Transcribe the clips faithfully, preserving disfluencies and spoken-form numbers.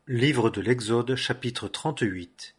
Livre de l'Exode, chapitre trente-huit.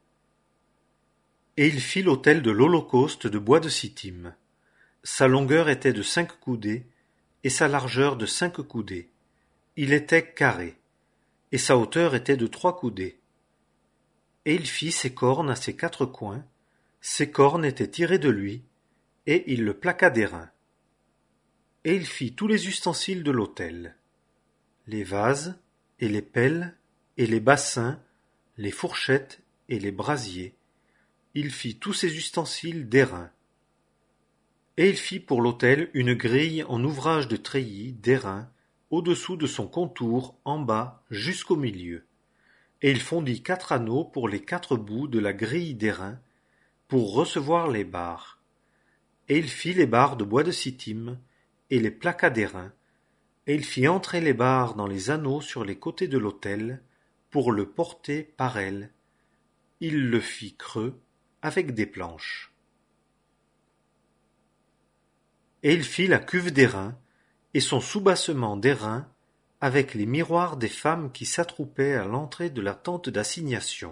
Et il fit l'autel de l'holocauste de bois de sittim. Sa longueur était de cinq coudées, et sa largeur de cinq coudées. Il était carré, et sa hauteur était de trois coudées. Et il fit ses cornes à ses quatre coins, ses cornes étaient tirées de lui, et il le plaqua d'airain. Et il fit tous les ustensiles de l'autel, les vases, et les pelles, et les bassins, les fourchettes, et les brasiers. Il fit tous ces ustensiles d'airain. Et il fit pour l'autel une grille en ouvrage de treillis d'airain, au-dessous de son contour, en bas, jusqu'au milieu. Et il fondit quatre anneaux pour les quatre bouts de la grille d'airain, pour recevoir les barres. Et il fit les barres de bois de sittim, et les plaqua d'airain, et il fit entrer les barres dans les anneaux sur les côtés de l'autel, pour le porter par elles. Il le fit creux, avec des planches. Et il fit la cuve d'airain, et son soubassement d'airain, avec les miroirs des femmes qui s'attroupaient à l'entrée de la tente d'assignation.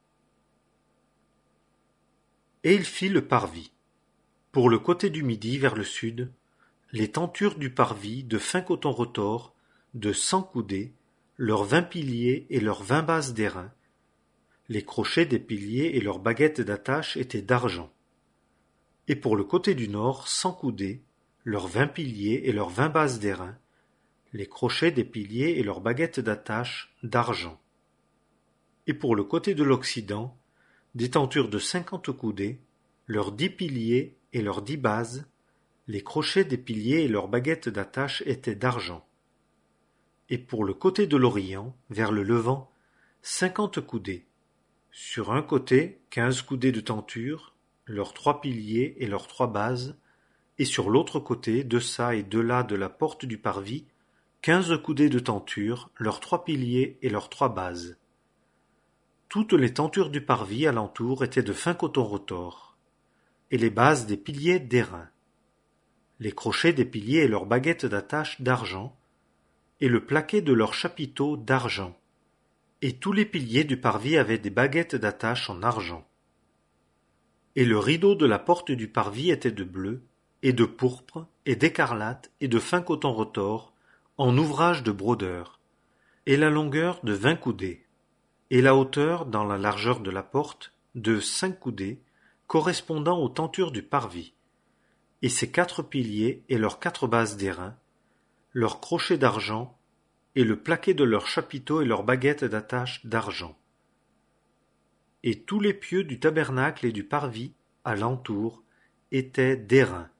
Et il fit le parvis, pour le côté du midi vers le sud, les tentures du parvis de fin coton retors, de cent coudées, leurs vingt piliers et leurs vingt bases d'airain. Les crochets des piliers et leurs baguettes d'attache étaient d'argent. Et pour le côté du nord, cent coudées, leurs vingt piliers et leurs vingt bases d'airain, les crochets des piliers et leurs baguettes d'attache d'argent. Et pour le côté de l'occident, des tentures de cinquante coudées, leurs dix piliers et leurs dix bases, les crochets des piliers et leurs baguettes d'attache étaient d'argent. Et pour le côté de l'orient, vers le levant, cinquante coudées. Sur un côté, quinze coudées de tenture, leurs trois piliers et leurs trois bases, et sur l'autre côté, deçà et delà de la porte du parvis, quinze coudées de tenture, leurs trois piliers et leurs trois bases. Toutes les tentures du parvis alentour étaient de fin coton retors, et les bases des piliers d'airain, les crochets des piliers et leurs baguettes d'attache d'argent, et le plaqué de leurs chapiteaux d'argent. Et tous les piliers du parvis avaient des baguettes d'attache en argent. Et le rideau de la porte du parvis était de bleu, et de pourpre, et d'écarlate, et de fin coton retors, en ouvrage de brodeur, et la longueur de vingt coudées, et la hauteur, dans la largeur de la porte, de cinq coudées, correspondant aux tentures du parvis, et ses quatre piliers et leurs quatre bases d'airain, leurs crochets d'argent, et le plaqué de leurs chapiteaux et leurs baguettes d'attache d'argent. Et tous les pieux du tabernacle et du parvis, à l'entour, étaient d'airain.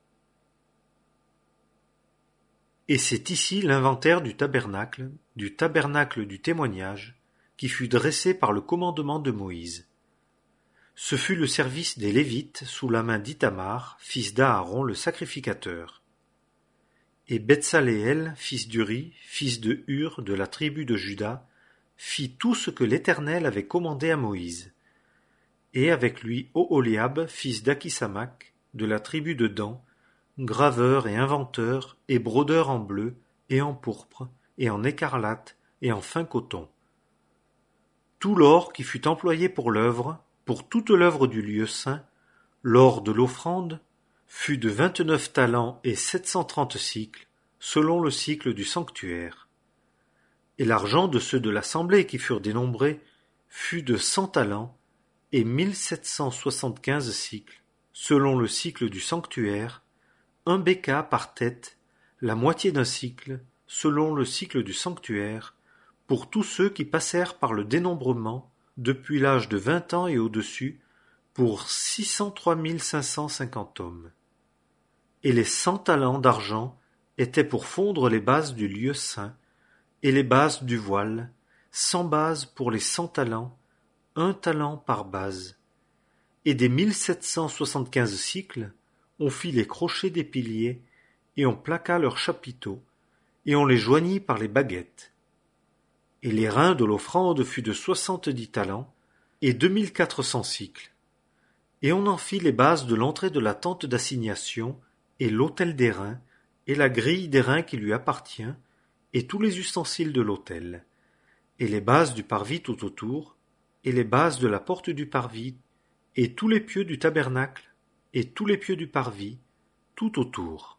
Et c'est ici l'inventaire du tabernacle, du tabernacle du témoignage, qui fut dressé par le commandement de Moïse. Ce fut le service des Lévites sous la main d'Ithamar, fils d'Aaron le sacrificateur. Et Betsaléel, fils d'Uri, fils de Hur, de la tribu de Juda, fit tout ce que l'Éternel avait commandé à Moïse. Et avec lui Oholiab, fils d'Akhisamach, de la tribu de Dan, graveur et inventeur et brodeur en bleu et en pourpre et en écarlate et en fin coton. Tout l'or qui fut employé pour l'œuvre, pour toute l'œuvre du lieu saint, l'or de l'offrande, fut de vingt-neuf talents et sept cent trente sicles, selon le cycle du sanctuaire. Et l'argent de ceux de l'assemblée qui furent dénombrés fut de cent talents et mille sept cent soixante-quinze cycles, selon le cycle du sanctuaire, un béka par tête, la moitié d'un cycle, selon le cycle du sanctuaire, pour tous ceux qui passèrent par le dénombrement depuis l'âge de vingt ans et au-dessus, pour six cent trois mille cinq cent cinquante hommes. Et les cent talents d'argent étaient pour fondre les bases du lieu saint, et les bases du voile, cent bases pour les cent talents, un talent par base. Et des mille sept cent soixante-quinze cycles, on fit les crochets des piliers, et on plaqua leurs chapiteaux, et on les joignit par les baguettes. Et les reins de l'offrande fut de soixante-dix talents, et deux mille quatre cents cycles. Et on en fit les bases de l'entrée de la tente d'assignation, et l'autel d'airain, et la grille d'airain qui lui appartient, et tous les ustensiles de l'autel. et les bases du parvis tout autour, et les bases de la porte du parvis, et tous les pieux du tabernacle, et tous les pieux du parvis, tout autour.